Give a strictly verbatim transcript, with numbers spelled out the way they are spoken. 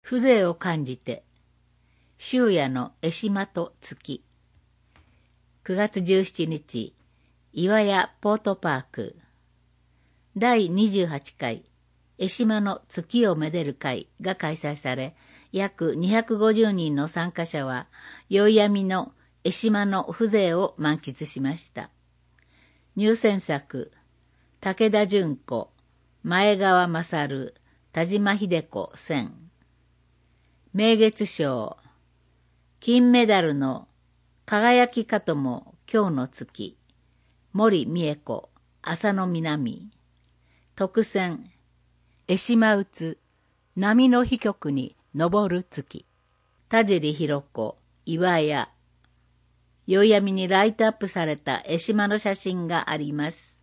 風情を感じて、終夜の江島と月。くがつじゅうしちにち、岩屋ポートパーク。だいにじゅうはちかい、江島の月をめでる会が開催され、約にひゃくごじゅうにんの参加者は、宵闇の江島の風情を満喫しました。入選作、武田純子、前川勝、田島秀子選。名月賞、金メダルの輝きかとも今日の月、森美恵子、浅野南。特選、江島うつ、波の飛曲に昇る月。田尻弘子、岩屋。宵闇にライトアップされた江島の写真があります。